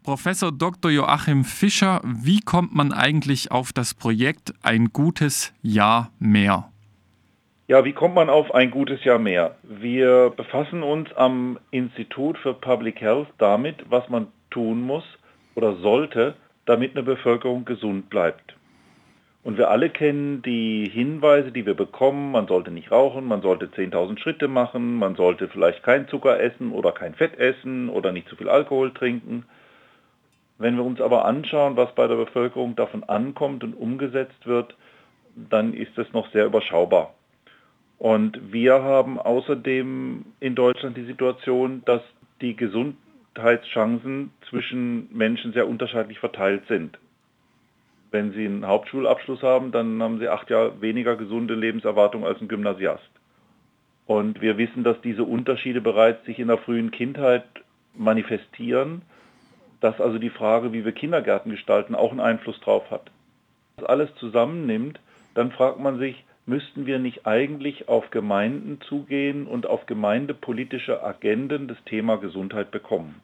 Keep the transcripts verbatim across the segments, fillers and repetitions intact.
Professor Doktor Joachim Fischer, wie kommt man eigentlich auf das Projekt Ein gutes Jahr mehr? Ja, wie kommt man auf ein gutes Jahr mehr? Wir befassen uns am Institut für Public Health damit, was man tun muss oder sollte, damit eine Bevölkerung gesund bleibt. Und wir alle kennen die Hinweise, die wir bekommen. Man sollte nicht rauchen, man sollte zehntausend Schritte machen, man sollte vielleicht kein Zucker essen oder kein Fett essen oder nicht zu viel Alkohol trinken. Wenn wir uns aber anschauen, was bei der Bevölkerung davon ankommt und umgesetzt wird, dann ist es noch sehr überschaubar. Und wir haben außerdem in Deutschland die Situation, dass die Gesundheitschancen zwischen Menschen sehr unterschiedlich verteilt sind. Wenn Sie einen Hauptschulabschluss haben, dann haben Sie acht Jahre weniger gesunde Lebenserwartung als ein Gymnasiast. Und wir wissen, dass diese Unterschiede bereits sich in der frühen Kindheit manifestieren, dass also die Frage, wie wir Kindergärten gestalten, auch einen Einfluss drauf hat. Wenn man das alles zusammennimmt, dann fragt man sich, müssten wir nicht eigentlich auf Gemeinden zugehen und auf gemeindepolitische Agenden das Thema Gesundheit bekommen?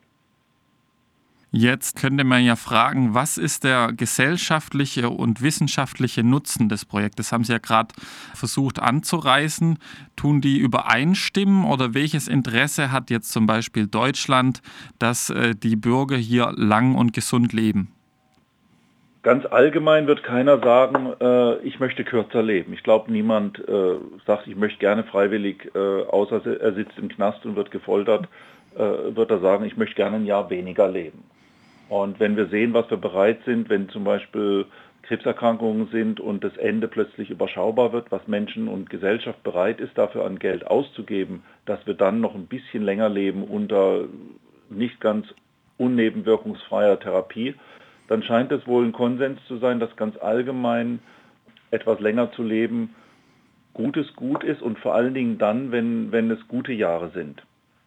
Jetzt könnte man ja fragen, was ist der gesellschaftliche und wissenschaftliche Nutzen des Projektes? Haben Sie ja gerade versucht anzureißen. Tun die übereinstimmen oder welches Interesse hat jetzt zum Beispiel Deutschland, dass äh, die Bürger hier lang und gesund leben? Ganz allgemein wird keiner sagen, äh, ich möchte kürzer leben. Ich glaube, niemand äh, sagt, ich möchte gerne freiwillig, äh, außer er sitzt im Knast und wird gefoltert, äh, wird er sagen, ich möchte gerne ein Jahr weniger leben. Und wenn wir sehen, was wir bereit sind, wenn zum Beispiel Krebserkrankungen sind und das Ende plötzlich überschaubar wird, was Menschen und Gesellschaft bereit ist, dafür an Geld auszugeben, dass wir dann noch ein bisschen länger leben unter nicht ganz unnebenwirkungsfreier Therapie, dann scheint es wohl ein Konsens zu sein, dass ganz allgemein etwas länger zu leben Gutes gut ist und vor allen Dingen dann, wenn, wenn es gute Jahre sind.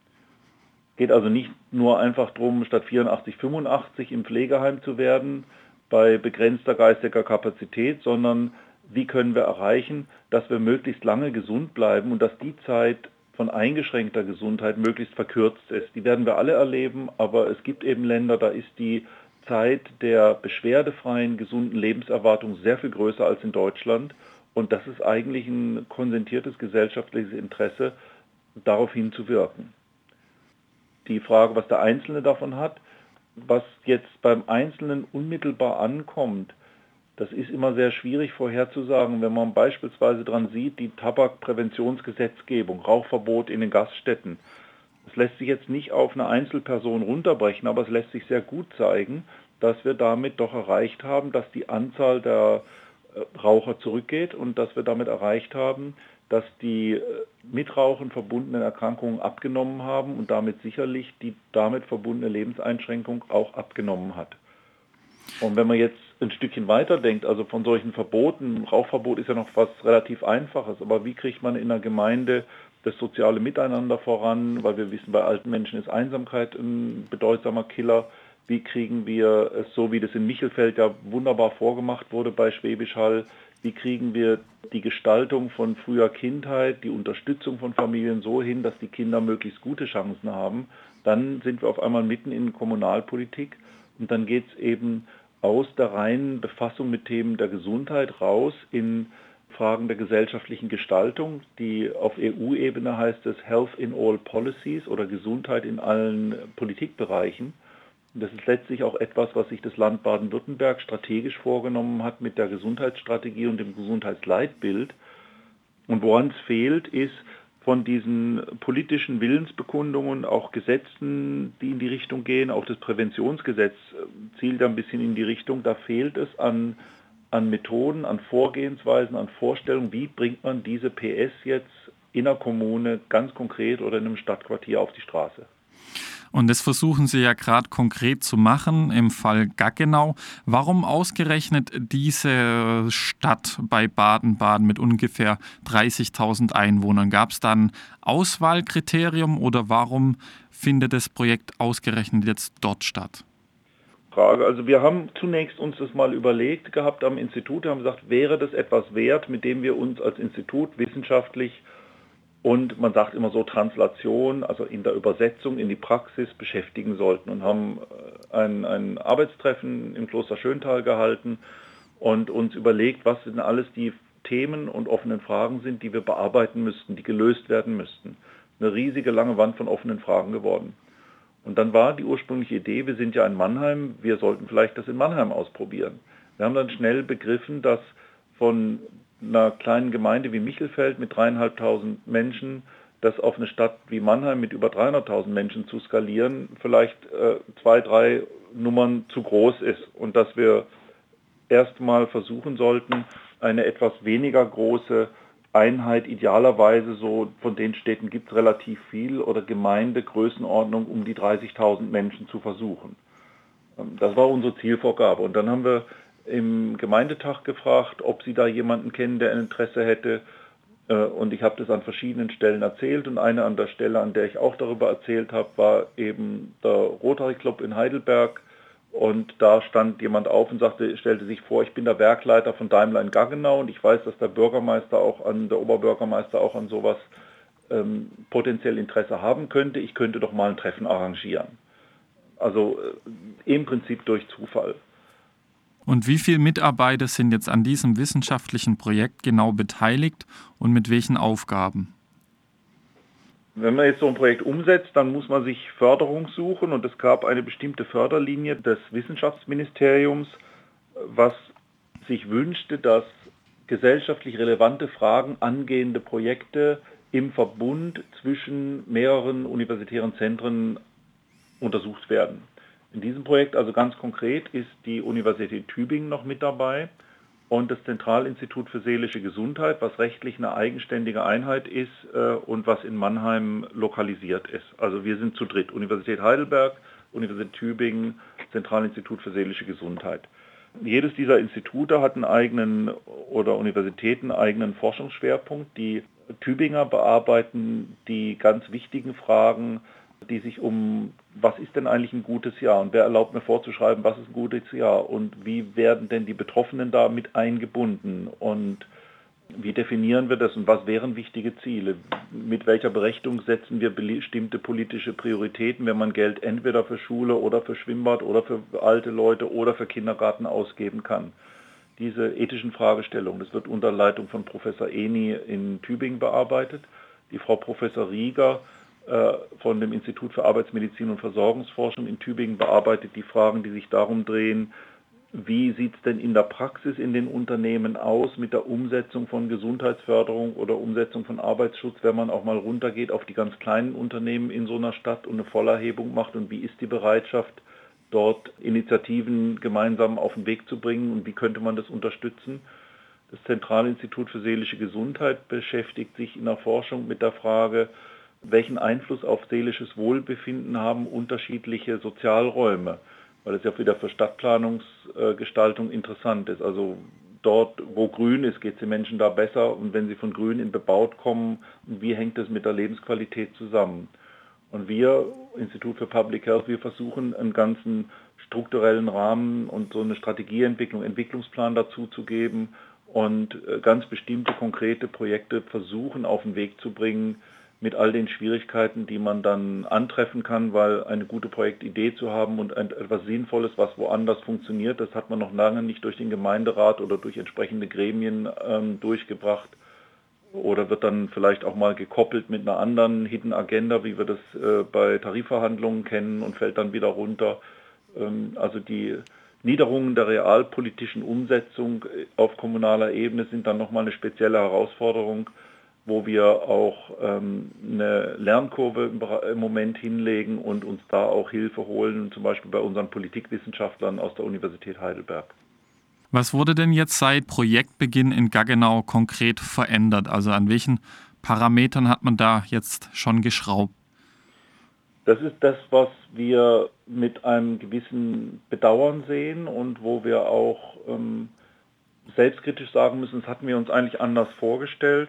Geht also nicht nur einfach darum, statt vierundachtzig, fünfundachtzig im Pflegeheim zu werden, bei begrenzter geistiger Kapazität, sondern wie können wir erreichen, dass wir möglichst lange gesund bleiben und dass die Zeit von eingeschränkter Gesundheit möglichst verkürzt ist. Die werden wir alle erleben, aber es gibt eben Länder, da ist die Zeit der beschwerdefreien, gesunden Lebenserwartung sehr viel größer als in Deutschland. Und das ist eigentlich ein konsentiertes gesellschaftliches Interesse, darauf hinzuwirken. Die Frage, was der Einzelne davon hat, was jetzt beim Einzelnen unmittelbar ankommt, das ist immer sehr schwierig vorherzusagen, wenn man beispielsweise dran sieht, die Tabakpräventionsgesetzgebung, Rauchverbot in den Gaststätten. Es lässt sich jetzt nicht auf eine Einzelperson runterbrechen, aber es lässt sich sehr gut zeigen, dass wir damit doch erreicht haben, dass die Anzahl der Raucher zurückgeht und dass wir damit erreicht haben, dass die mit Rauchen verbundenen Erkrankungen abgenommen haben und damit sicherlich die damit verbundene Lebenseinschränkung auch abgenommen hat. Und wenn man jetzt ein Stückchen weiter denkt, also von solchen Verboten, Rauchverbot ist ja noch was relativ Einfaches, aber wie kriegt man in einer Gemeinde das soziale Miteinander voran, weil wir wissen, bei alten Menschen ist Einsamkeit ein bedeutsamer Killer. Wie kriegen wir es so, wie das in Michelfeld ja wunderbar vorgemacht wurde bei Schwäbisch Hall, wie kriegen wir die Gestaltung von früher Kindheit, die Unterstützung von Familien so hin, dass die Kinder möglichst gute Chancen haben, dann sind wir auf einmal mitten in Kommunalpolitik und dann geht es eben aus der reinen Befassung mit Themen der Gesundheit raus in Fragen der gesellschaftlichen Gestaltung, die auf E U-Ebene heißt es Health in all Policies oder Gesundheit in allen Politikbereichen. Und das ist letztlich auch etwas, was sich das Land Baden-Württemberg strategisch vorgenommen hat mit der Gesundheitsstrategie und dem Gesundheitsleitbild. Und woran es fehlt, ist von diesen politischen Willensbekundungen, auch Gesetzen, die in die Richtung gehen, auch das Präventionsgesetz zielt ein bisschen in die Richtung, da fehlt es an an Methoden, an Vorgehensweisen, an Vorstellungen, wie bringt man diese P S jetzt in der Kommune ganz konkret oder in einem Stadtquartier auf die Straße. Und das versuchen Sie ja gerade konkret zu machen im Fall Gaggenau. Warum ausgerechnet diese Stadt bei Baden-Baden mit ungefähr dreißigtausend Einwohnern? Gab es da ein Auswahlkriterium oder warum findet das Projekt ausgerechnet jetzt dort statt? Frage. Also wir haben zunächst uns das mal überlegt gehabt am Institut, wir haben gesagt, wäre das etwas wert, mit dem wir uns als Institut wissenschaftlich und man sagt immer so Translation, also in der Übersetzung in die Praxis beschäftigen sollten und haben ein, ein Arbeitstreffen im Kloster Schöntal gehalten und uns überlegt, was denn alles die Themen und offenen Fragen sind, die wir bearbeiten müssten, die gelöst werden müssten. Eine riesige lange Wand von offenen Fragen geworden. Und dann war die ursprüngliche Idee, wir sind ja in Mannheim, wir sollten vielleicht das in Mannheim ausprobieren. Wir haben dann schnell begriffen, dass von einer kleinen Gemeinde wie Michelfeld mit dreieinhalbtausend Menschen, das auf eine Stadt wie Mannheim mit über dreihunderttausend Menschen zu skalieren, vielleicht äh, zwei, drei Nummern zu groß ist und dass wir erstmal versuchen sollten, eine etwas weniger große Einheit, idealerweise so, von den Städten gibt es relativ viel, oder Gemeindegrößenordnung um die dreißigtausend Menschen zu versuchen. Das war unsere Zielvorgabe. Und dann haben wir im Gemeindetag gefragt, ob sie da jemanden kennen, der ein Interesse hätte. Und ich habe das an verschiedenen Stellen erzählt. Und eine an der Stelle, an der ich auch darüber erzählt habe, war eben der Rotary Club in Heidelberg. Und da stand jemand auf und sagte, stellte sich vor, ich bin der Werkleiter von Daimler in Gaggenau und ich weiß, dass der Bürgermeister auch an, der Oberbürgermeister auch an sowas ähm, potenziell Interesse haben könnte. Ich könnte doch mal ein Treffen arrangieren. Also äh, im Prinzip durch Zufall. Und wie viele Mitarbeiter sind jetzt an diesem wissenschaftlichen Projekt genau beteiligt und mit welchen Aufgaben? Wenn man jetzt so ein Projekt umsetzt, dann muss man sich Förderung suchen und es gab eine bestimmte Förderlinie des Wissenschaftsministeriums, was sich wünschte, dass gesellschaftlich relevante Fragen angehende Projekte im Verbund zwischen mehreren universitären Zentren untersucht werden. In diesem Projekt also ganz konkret ist die Universität Tübingen noch mit dabei und das Zentralinstitut für seelische Gesundheit, was rechtlich eine eigenständige Einheit ist äh, und was in Mannheim lokalisiert ist. Also wir sind zu dritt, Universität Heidelberg, Universität Tübingen, Zentralinstitut für seelische Gesundheit. Jedes dieser Institute hat einen eigenen oder Universitäten einen eigenen Forschungsschwerpunkt. Die Tübinger bearbeiten die ganz wichtigen Fragen, die sich um, was ist denn eigentlich ein gutes Jahr und wer erlaubt mir vorzuschreiben, was ist ein gutes Jahr und wie werden denn die Betroffenen da mit eingebunden und wie definieren wir das und was wären wichtige Ziele? Mit welcher Berechtigung setzen wir bestimmte politische Prioritäten, wenn man Geld entweder für Schule oder für Schwimmbad oder für alte Leute oder für Kindergarten ausgeben kann? Diese ethischen Fragestellungen, das wird unter Leitung von Professor Eni in Tübingen bearbeitet. Die Frau Professor Rieger von dem Institut für Arbeitsmedizin und Versorgungsforschung in Tübingen bearbeitet die Fragen, die sich darum drehen, wie sieht es denn in der Praxis in den Unternehmen aus mit der Umsetzung von Gesundheitsförderung oder Umsetzung von Arbeitsschutz, wenn man auch mal runtergeht auf die ganz kleinen Unternehmen in so einer Stadt und eine Vollerhebung macht und wie ist die Bereitschaft, dort Initiativen gemeinsam auf den Weg zu bringen und wie könnte man das unterstützen. Das Zentralinstitut für seelische Gesundheit beschäftigt sich in der Forschung mit der Frage, welchen Einfluss auf seelisches Wohlbefinden haben unterschiedliche Sozialräume, weil es ja wieder für Stadtplanungsgestaltung interessant ist. Also dort, wo grün ist, geht es den Menschen da besser und wenn sie von grün in bebaut kommen, wie hängt es mit der Lebensqualität zusammen? Und wir, Institut für Public Health, wir versuchen einen ganzen strukturellen Rahmen und so eine Strategieentwicklung, Entwicklungsplan dazu zu geben und ganz bestimmte konkrete Projekte versuchen auf den Weg zu bringen, mit all den Schwierigkeiten, die man dann antreffen kann, weil eine gute Projektidee zu haben und etwas Sinnvolles, was woanders funktioniert, das hat man noch lange nicht durch den Gemeinderat oder durch entsprechende Gremien ähm, durchgebracht oder wird dann vielleicht auch mal gekoppelt mit einer anderen Hidden Agenda, wie wir das äh, bei Tarifverhandlungen kennen und fällt dann wieder runter. Ähm, also die Niederungen der realpolitischen Umsetzung auf kommunaler Ebene sind dann nochmal eine spezielle Herausforderung, wo wir auch ähm, eine Lernkurve im, im Moment hinlegen und uns da auch Hilfe holen, zum Beispiel bei unseren Politikwissenschaftlern aus der Universität Heidelberg. Was wurde denn jetzt seit Projektbeginn in Gaggenau konkret verändert? Also an welchen Parametern hat man da jetzt schon geschraubt? Das ist das, was wir mit einem gewissen Bedauern sehen und wo wir auch ähm, selbstkritisch sagen müssen, das hatten wir uns eigentlich anders vorgestellt.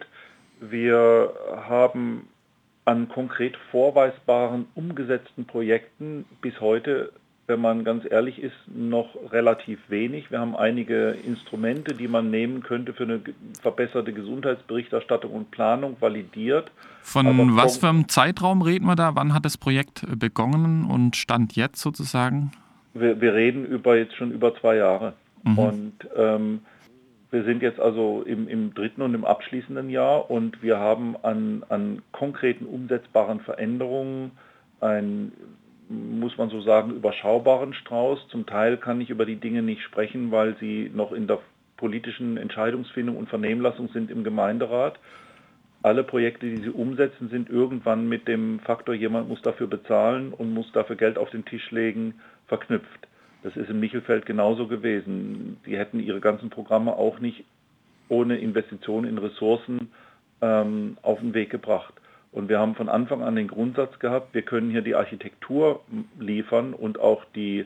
Wir haben an konkret vorweisbaren, umgesetzten Projekten bis heute wenn man ganz ehrlich ist, noch relativ wenig. Wir haben einige Instrumente, die man nehmen könnte für eine verbesserte Gesundheitsberichterstattung und Planung, validiert. Von was für einem Zeitraum reden wir da? Wann hat das Projekt begonnen und Stand jetzt sozusagen? Wir, wir reden über jetzt schon über zwei Jahre. Mhm. Und ähm, wir sind jetzt also im, im dritten und im abschließenden Jahr und wir haben an, an konkreten umsetzbaren Veränderungen ein, muss man so sagen, überschaubaren Strauß. Zum Teil kann ich über die Dinge nicht sprechen, weil sie noch in der politischen Entscheidungsfindung und Vernehmlassung sind im Gemeinderat. Alle Projekte, die sie umsetzen, sind irgendwann mit dem Faktor, jemand muss dafür bezahlen und muss dafür Geld auf den Tisch legen, verknüpft. Das ist in Michelfeld genauso gewesen. Die hätten ihre ganzen Programme auch nicht ohne Investitionen in Ressourcen ähm, auf den Weg gebracht. Und wir haben von Anfang an den Grundsatz gehabt, wir können hier die Architektur liefern und auch die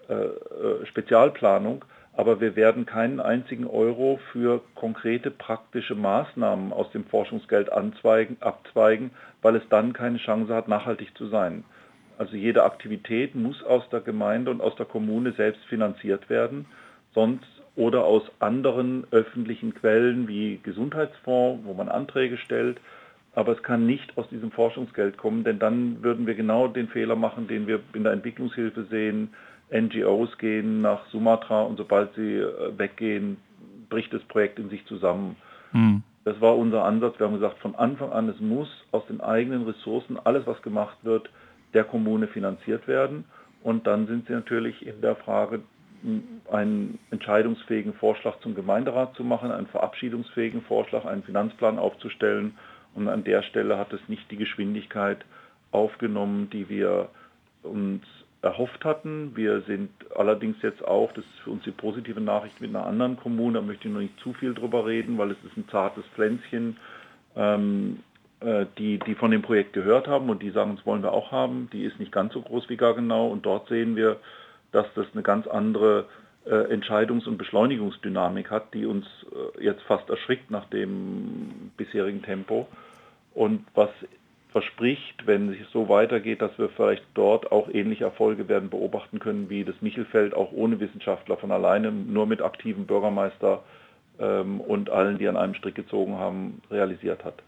äh, Spezialplanung, aber wir werden keinen einzigen Euro für konkrete praktische Maßnahmen aus dem Forschungsgeld anzweigen, abzweigen, weil es dann keine Chance hat, nachhaltig zu sein. Also jede Aktivität muss aus der Gemeinde und aus der Kommune selbst finanziert werden, sonst oder aus anderen öffentlichen Quellen wie Gesundheitsfonds, wo man Anträge stellt. Aber es kann nicht aus diesem Forschungsgeld kommen, denn dann würden wir genau den Fehler machen, den wir in der Entwicklungshilfe sehen. N G Os gehen nach Sumatra und sobald sie weggehen, bricht das Projekt in sich zusammen. Mhm. Das war unser Ansatz. Wir haben gesagt, von Anfang an, es muss aus den eigenen Ressourcen, alles was gemacht wird, der Kommune finanziert werden. Und dann sind sie natürlich in der Frage, einen entscheidungsfähigen Vorschlag zum Gemeinderat zu machen, einen verabschiedungsfähigen Vorschlag, einen Finanzplan aufzustellen. Und an der Stelle hat es nicht die Geschwindigkeit aufgenommen, die wir uns erhofft hatten. Wir sind allerdings jetzt auch, das ist für uns die positive Nachricht, mit einer anderen Kommune, da möchte ich noch nicht zu viel drüber reden, weil es ist ein zartes Pflänzchen, ähm, äh, die, die von dem Projekt gehört haben und die sagen, das wollen wir auch haben. Die ist nicht ganz so groß wie Gaggenau und dort sehen wir, dass das eine ganz andere äh, Entscheidungs- und Beschleunigungsdynamik hat, die uns äh, jetzt fast erschrickt nach dem bisherigen Tempo und was verspricht, wenn es so weitergeht, dass wir vielleicht dort auch ähnliche Erfolge werden beobachten können, wie das Michelfeld auch ohne Wissenschaftler von alleine, nur mit aktiven Bürgermeister ähm, und allen, die an einem Strick gezogen haben, realisiert hat.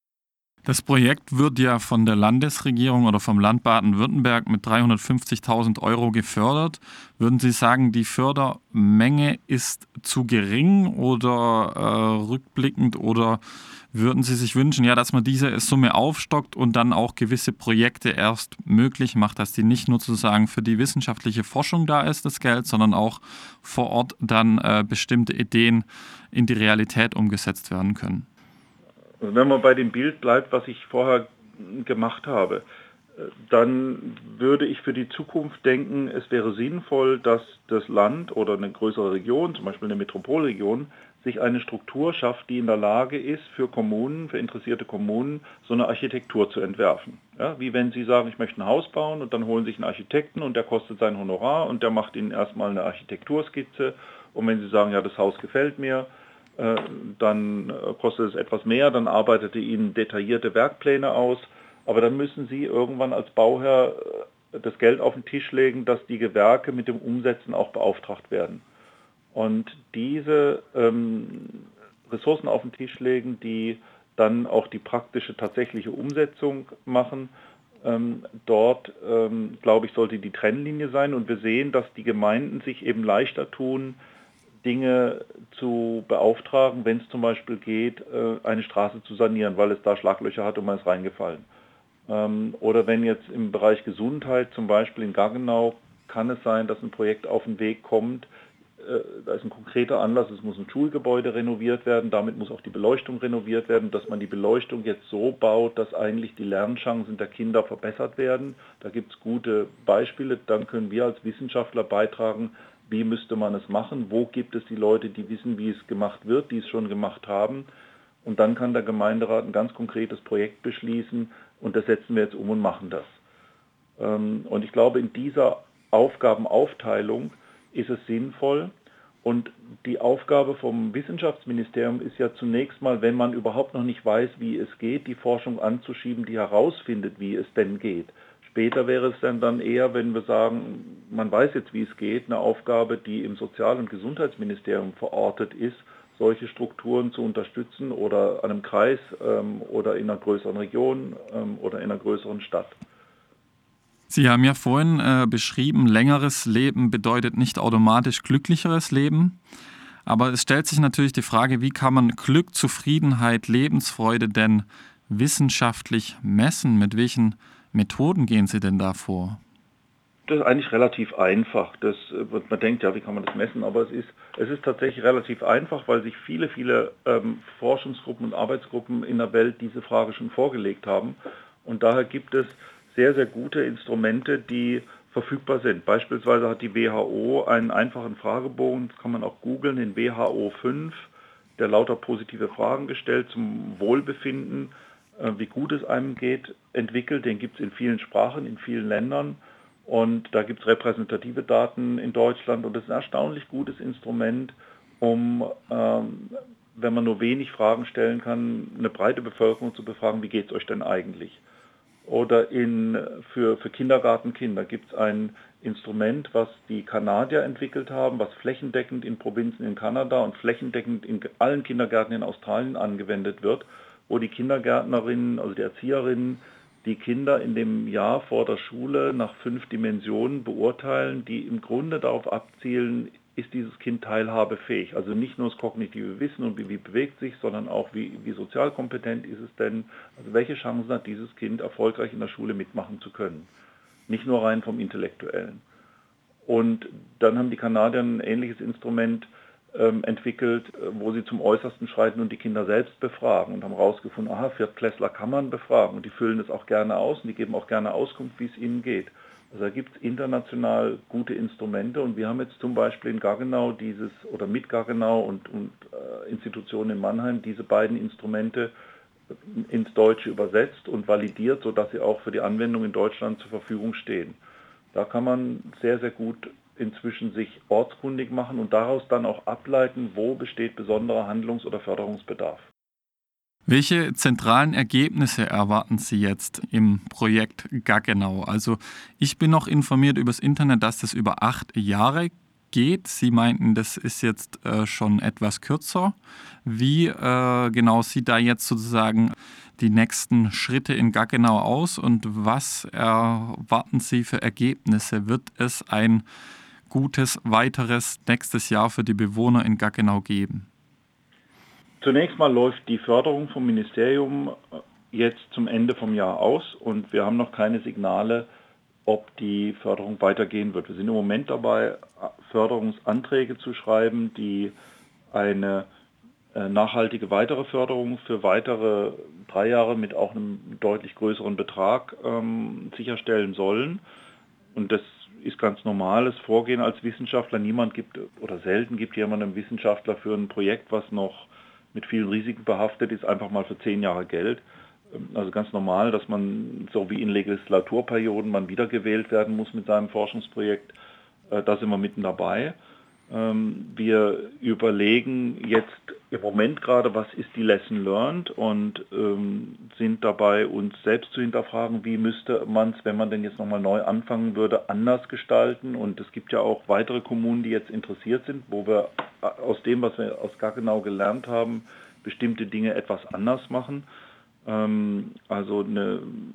Das Projekt wird ja von der Landesregierung oder vom Land Baden-Württemberg mit dreihundertfünfzigtausend Euro gefördert. Würden Sie sagen, die Fördermenge ist zu gering oder äh, rückblickend oder würden Sie sich wünschen, ja, dass man diese Summe aufstockt und dann auch gewisse Projekte erst möglich macht, dass die nicht nur sozusagen für die wissenschaftliche Forschung da ist, das Geld, sondern auch vor Ort dann äh, bestimmte Ideen in die Realität umgesetzt werden können? Also wenn man bei dem Bild bleibt, was ich vorher gemacht habe, dann würde ich für die Zukunft denken, es wäre sinnvoll, dass das Land oder eine größere Region, zum Beispiel eine Metropolregion, sich eine Struktur schafft, die in der Lage ist, für Kommunen, für interessierte Kommunen, so eine Architektur zu entwerfen. Ja, wie wenn Sie sagen, ich möchte ein Haus bauen und dann holen Sie sich einen Architekten und der kostet sein Honorar und der macht Ihnen erstmal eine Architekturskizze und wenn Sie sagen, ja, das Haus gefällt mir, dann kostet es etwas mehr, dann arbeitet er Ihnen detaillierte Werkpläne aus, aber dann müssen Sie irgendwann als Bauherr das Geld auf den Tisch legen, dass die Gewerke mit dem Umsetzen auch beauftragt werden. Und diese ähm, Ressourcen auf den Tisch legen, die dann auch die praktische, tatsächliche Umsetzung machen, ähm, dort, ähm, glaube ich, sollte die Trennlinie sein. Und wir sehen, dass die Gemeinden sich eben leichter tun, Dinge zu beauftragen, wenn es zum Beispiel geht, eine Straße zu sanieren, weil es da Schlaglöcher hat und man ist reingefallen. Oder wenn jetzt im Bereich Gesundheit, zum Beispiel in Gaggenau, kann es sein, dass ein Projekt auf den Weg kommt, da ist ein konkreter Anlass, es muss ein Schulgebäude renoviert werden, damit muss auch die Beleuchtung renoviert werden, dass man die Beleuchtung jetzt so baut, dass eigentlich die Lernchancen der Kinder verbessert werden. Da gibt es gute Beispiele, dann können wir als Wissenschaftler beitragen, wie müsste man es machen, wo gibt es die Leute, die wissen, wie es gemacht wird, die es schon gemacht haben. Und dann kann der Gemeinderat ein ganz konkretes Projekt beschließen und das setzen wir jetzt um und machen das. Und ich glaube, in dieser Aufgabenaufteilung ist es sinnvoll. Und die Aufgabe vom Wissenschaftsministerium ist ja zunächst mal, wenn man überhaupt noch nicht weiß, wie es geht, die Forschung anzuschieben, die herausfindet, wie es denn geht. Später wäre es dann, dann eher, wenn wir sagen, man weiß jetzt, wie es geht, eine Aufgabe, die im Sozial- und Gesundheitsministerium verortet ist, solche Strukturen zu unterstützen oder an einem Kreis ähm, oder in einer größeren Region ähm, oder in einer größeren Stadt. Sie haben ja vorhin äh, beschrieben, längeres Leben bedeutet nicht automatisch glücklicheres Leben. Aber es stellt sich natürlich die Frage, wie kann man Glück, Zufriedenheit, Lebensfreude denn wissenschaftlich messen? Mit welchen Methoden gehen Sie denn da vor? Das ist eigentlich relativ einfach. Das, man denkt, ja, wie kann man das messen? Aber es ist, es ist tatsächlich relativ einfach, weil sich viele, viele ähm, Forschungsgruppen und Arbeitsgruppen in der Welt diese Frage schon vorgelegt haben. Und daher gibt es sehr, sehr gute Instrumente, die verfügbar sind. Beispielsweise hat die W H O einen einfachen Fragebogen, das kann man auch googeln, den W H O fünf, der lauter positive Fragen gestellt zum Wohlbefinden, äh, wie gut es einem geht, entwickelt. Den gibt es in vielen Sprachen, in vielen Ländern. Und da gibt es repräsentative Daten in Deutschland und das ist ein erstaunlich gutes Instrument, um, ähm, wenn man nur wenig Fragen stellen kann, eine breite Bevölkerung zu befragen, wie geht es euch denn eigentlich? Oder in, für, für Kindergartenkinder gibt es ein Instrument, was die Kanadier entwickelt haben, was flächendeckend in Provinzen in Kanada und flächendeckend in allen Kindergärten in Australien angewendet wird, wo die Kindergärtnerinnen, also die Erzieherinnen, die Kinder in dem Jahr vor der Schule nach fünf Dimensionen beurteilen, die im Grunde darauf abzielen, ist dieses Kind teilhabefähig. Also nicht nur das kognitive Wissen und wie, wie bewegt sich, sondern auch wie, wie sozial kompetent ist es denn, also welche Chancen hat dieses Kind erfolgreich in der Schule mitmachen zu können. Nicht nur rein vom Intellektuellen. Und dann haben die Kanadier ein ähnliches Instrument ähm, entwickelt, wo sie zum Äußersten schreiten und die Kinder selbst befragen und haben herausgefunden, aha, Viertklässler kann man befragen und die füllen es auch gerne aus und die geben auch gerne Auskunft, wie es ihnen geht. Also da gibt es international gute Instrumente und wir haben jetzt zum Beispiel in Gaggenau dieses, oder mit Gaggenau und, und äh, Institutionen in Mannheim diese beiden Instrumente ins Deutsche übersetzt und validiert, sodass sie auch für die Anwendung in Deutschland zur Verfügung stehen. Da kann man sehr, sehr gut inzwischen sich ortskundig machen und daraus dann auch ableiten, wo besteht besonderer Handlungs- oder Förderungsbedarf. Welche zentralen Ergebnisse erwarten Sie jetzt im Projekt Gaggenau? Also ich bin noch informiert über das Internet, dass das über acht Jahre geht. Sie meinten, das ist jetzt äh, schon etwas kürzer. Wie äh, genau sieht da jetzt sozusagen die nächsten Schritte in Gaggenau aus und was erwarten Sie für Ergebnisse? Wird es ein gutes weiteres nächstes Jahr für die Bewohner in Gaggenau geben? Zunächst mal läuft die Förderung vom Ministerium jetzt zum Ende vom Jahr aus und wir haben noch keine Signale, ob die Förderung weitergehen wird. Wir sind im Moment dabei, Förderungsanträge zu schreiben, die eine nachhaltige weitere Förderung für weitere drei Jahre mit auch einem deutlich größeren Betrag ähm, sicherstellen sollen. Und das ist ganz normales Vorgehen als Wissenschaftler. Niemand gibt oder selten gibt jemand einem Wissenschaftler für ein Projekt, was noch mit vielen Risiken behaftet ist, einfach mal für zehn Jahre Geld. Also ganz normal, dass man so wie in Legislaturperioden man wiedergewählt werden muss mit seinem Forschungsprojekt. Da sind wir mitten dabei. Wir überlegen jetzt im Moment gerade, was ist die Lesson learned und ähm, sind dabei, uns selbst zu hinterfragen, wie müsste man es, wenn man denn jetzt nochmal neu anfangen würde, anders gestalten. Und es gibt ja auch weitere Kommunen, die jetzt interessiert sind, wo wir aus dem, was wir aus Gaggenau gelernt haben, bestimmte Dinge etwas anders machen. Ähm, also eine,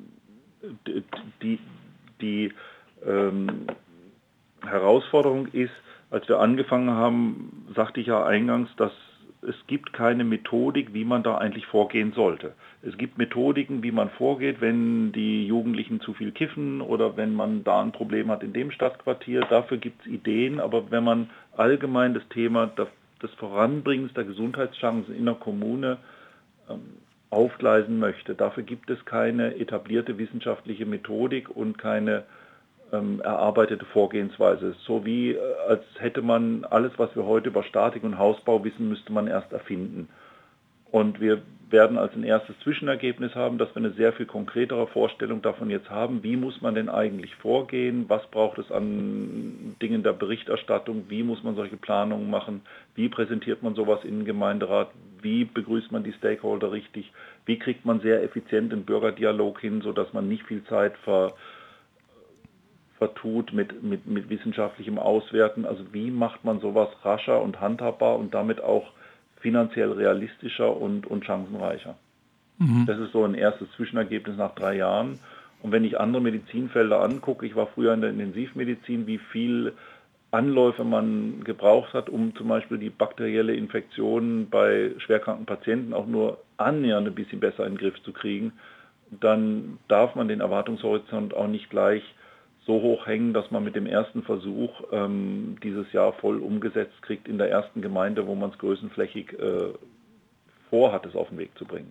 die, die ähm, Herausforderung ist, als wir angefangen haben, sagte ich ja eingangs, dass es gibt keine Methodik, wie man da eigentlich vorgehen sollte. Es gibt Methodiken, wie man vorgeht, wenn die Jugendlichen zu viel kiffen oder wenn man da ein Problem hat in dem Stadtquartier. Dafür gibt es Ideen, aber wenn man allgemein das Thema des Voranbringens der Gesundheitschancen in der Kommune ähm, aufgleisen möchte, dafür gibt es keine etablierte wissenschaftliche Methodik und keine Ähm, erarbeitete Vorgehensweise. So wie, äh, als hätte man alles, was wir heute über Statik und Hausbau wissen, müsste man erst erfinden. Und wir werden als ein erstes Zwischenergebnis haben, dass wir eine sehr viel konkretere Vorstellung davon jetzt haben, wie muss man denn eigentlich vorgehen, was braucht es an Dingen der Berichterstattung, wie muss man solche Planungen machen, wie präsentiert man sowas in den Gemeinderat, wie begrüßt man die Stakeholder richtig, wie kriegt man sehr effizient den Bürgerdialog hin, sodass man nicht viel Zeit ver vertut mit, mit, mit wissenschaftlichem Auswerten. Also wie macht man sowas rascher und handhabbar und damit auch finanziell realistischer und, und chancenreicher. Mhm. Das ist so ein erstes Zwischenergebnis nach drei Jahren. Und wenn ich andere Medizinfelder angucke, ich war früher in der Intensivmedizin, wie viel Anläufe man gebraucht hat, um zum Beispiel die bakterielle Infektion bei schwerkranken Patienten auch nur annähernd ein bisschen besser in den Griff zu kriegen, dann darf man den Erwartungshorizont auch nicht gleich so hoch hängen, dass man mit dem ersten Versuch ähm, dieses Jahr voll umgesetzt kriegt in der ersten Gemeinde, wo man es größenflächig äh, vorhat, es auf den Weg zu bringen.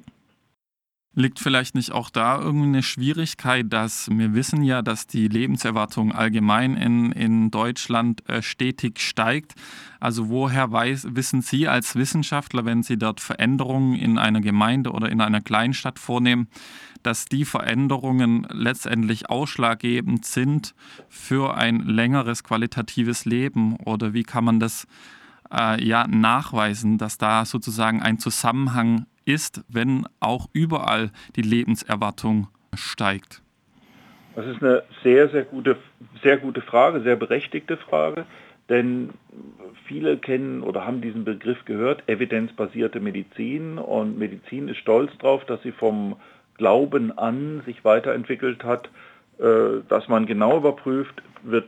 Liegt vielleicht nicht auch da irgendeine Schwierigkeit, dass wir wissen ja, dass die Lebenserwartung allgemein in, in Deutschland äh, stetig steigt. Also woher weiß, wissen Sie als Wissenschaftler, wenn Sie dort Veränderungen in einer Gemeinde oder in einer Kleinstadt vornehmen, dass die Veränderungen letztendlich ausschlaggebend sind für ein längeres qualitatives Leben? Oder wie kann man das äh, ja nachweisen, dass da sozusagen ein Zusammenhang ist, wenn auch überall die Lebenserwartung steigt? Das ist eine sehr, sehr gute, sehr gute Frage, sehr berechtigte Frage, denn viele kennen oder haben diesen Begriff gehört, evidenzbasierte Medizin, und Medizin ist stolz darauf, dass sie vom Glauben an sich weiterentwickelt hat, äh, dass man genau überprüft, wird,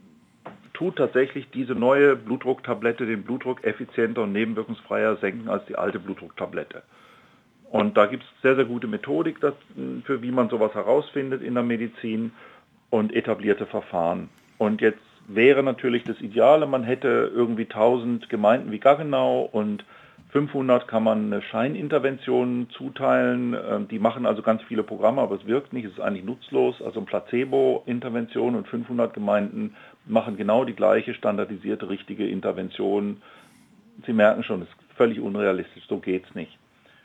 tut tatsächlich diese neue Blutdrucktablette den Blutdruck effizienter und nebenwirkungsfreier senken als die alte Blutdrucktablette. Und da gibt es sehr, sehr gute Methodik für, wie man sowas herausfindet in der Medizin und etablierte Verfahren. Und jetzt wäre natürlich das Ideale, man hätte irgendwie tausend Gemeinden wie Gaggenau und fünfhundert kann man eine Scheinintervention zuteilen. Die machen also ganz viele Programme, aber es wirkt nicht, es ist eigentlich nutzlos. Also eine Placebo-Intervention, und fünfhundert Gemeinden machen genau die gleiche standardisierte, richtige Intervention. Sie merken schon, es ist völlig unrealistisch, so geht es nicht.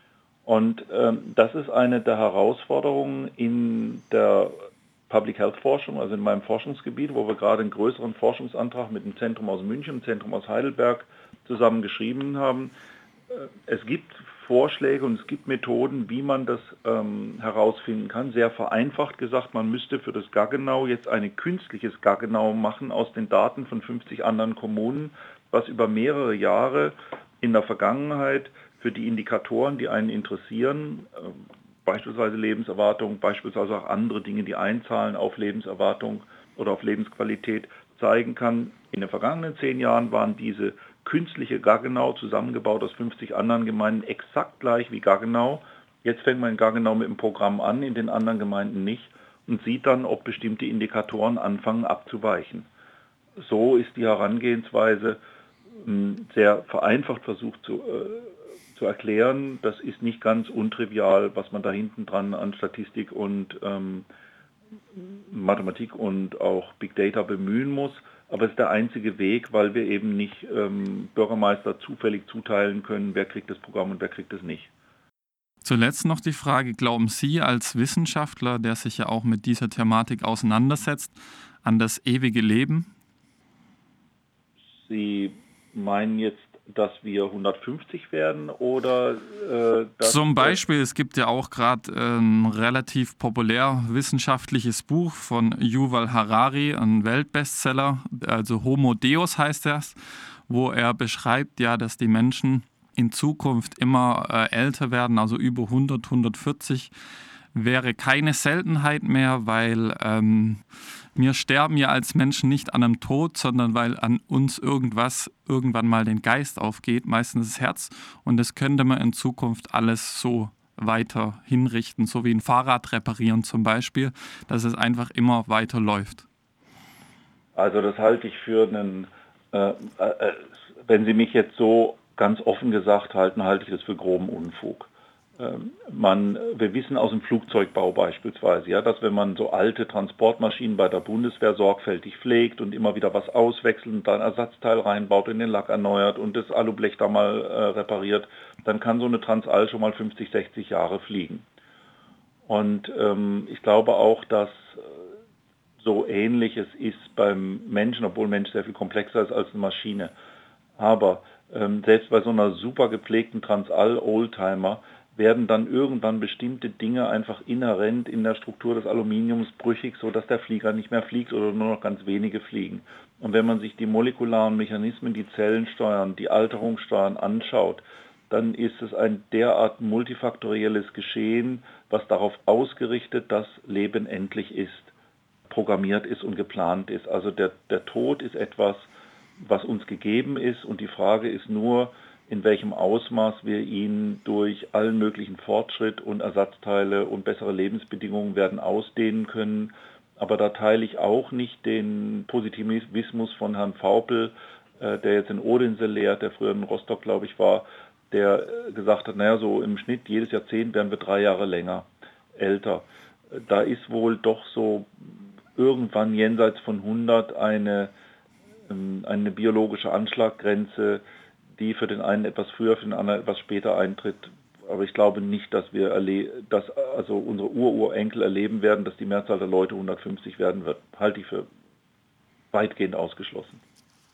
Und ähm, das ist eine der Herausforderungen in der Public Health Forschung, also in meinem Forschungsgebiet, wo wir gerade einen größeren Forschungsantrag mit einem Zentrum aus München, einem Zentrum aus Heidelberg zusammen geschrieben haben. Es gibt Vorschläge und es gibt Methoden, wie man das ähm, herausfinden kann. Sehr vereinfacht gesagt, man müsste für das Gaggenau jetzt ein künstliches Gaggenau machen aus den Daten von fünfzig anderen Kommunen, was über mehrere Jahre in der Vergangenheit für die Indikatoren, die einen interessieren, äh, beispielsweise Lebenserwartung, beispielsweise auch andere Dinge, die einzahlen auf Lebenserwartung oder auf Lebensqualität, zeigen kann. In den vergangenen zehn Jahren waren diese künstliche Gaggenau, zusammengebaut aus fünfzig anderen Gemeinden, exakt gleich wie Gaggenau. Jetzt fängt man in Gaggenau mit dem Programm an, in den anderen Gemeinden nicht, und sieht dann, ob bestimmte Indikatoren anfangen abzuweichen. So ist die Herangehensweise sehr vereinfacht versucht zu, äh, zu erklären. Das ist nicht ganz untrivial, was man da hinten dran an Statistik und ähm, Mathematik und auch Big Data bemühen muss. Aber es ist der einzige Weg, weil wir eben nicht ähm, Bürgermeister zufällig zuteilen können, wer kriegt das Programm und wer kriegt es nicht. Zuletzt noch die Frage, glauben Sie als Wissenschaftler, der sich ja auch mit dieser Thematik auseinandersetzt, an das ewige Leben? Sie meinen jetzt, dass wir hundertfünfzig werden oder äh, dass, Zum Beispiel, es gibt ja auch gerade ein relativ populär wissenschaftliches Buch von Yuval Harari, ein Weltbestseller, also Homo Deus heißt das, wo er beschreibt ja, dass die Menschen in Zukunft immer äh, älter werden, also über hundert, hundertvierzig wäre keine Seltenheit mehr, weil ähm, wir sterben ja als Menschen nicht an einem Tod, sondern weil an uns irgendwas irgendwann mal den Geist aufgeht, meistens das Herz. Und das könnte man in Zukunft alles so weiter hinrichten, so wie ein Fahrrad reparieren zum Beispiel, dass es einfach immer weiter läuft. Also das halte ich für einen, äh, äh, wenn Sie mich jetzt so ganz offen gesagt halten, halte ich das für groben Unfug. Man, wir wissen aus dem Flugzeugbau beispielsweise, ja, dass wenn man so alte Transportmaschinen bei der Bundeswehr sorgfältig pflegt und immer wieder was auswechselt und dann Ersatzteil reinbaut und den Lack erneuert und das Alublech da mal äh, repariert, dann kann so eine Transall schon mal fünfzig, sechzig Jahre fliegen. Und ähm, ich glaube auch, dass so Ähnliches ist beim Menschen, obwohl Mensch sehr viel komplexer ist als eine Maschine. Aber ähm, selbst bei so einer super gepflegten Transall Oldtimer werden dann irgendwann bestimmte Dinge einfach inhärent in der Struktur des Aluminiums brüchig, sodass der Flieger nicht mehr fliegt oder nur noch ganz wenige fliegen. Und wenn man sich die molekularen Mechanismen, die Zellen steuern, die Alterung steuern, anschaut, dann ist es ein derart multifaktorielles Geschehen, was darauf ausgerichtet, dass Leben endlich ist, programmiert ist und geplant ist. Also der, der Tod ist etwas, was uns gegeben ist, und die Frage ist nur, in welchem Ausmaß wir ihn durch allen möglichen Fortschritt und Ersatzteile und bessere Lebensbedingungen werden ausdehnen können. Aber da teile ich auch nicht den Positivismus von Herrn Vaupel, äh, der jetzt in Odense lehrt, der früher in Rostock, glaube ich, war, der gesagt hat, naja, so im Schnitt jedes Jahrzehnt werden wir drei Jahre länger, älter. Da ist wohl doch so irgendwann jenseits von hundert eine, eine biologische Anschlaggrenze, die für den einen etwas früher, für den anderen etwas später eintritt. Aber ich glaube nicht, dass wir erle- dass also unsere Ururenkel erleben werden, dass die Mehrzahl der Leute hundertfünfzig werden wird. Halte ich für weitgehend ausgeschlossen.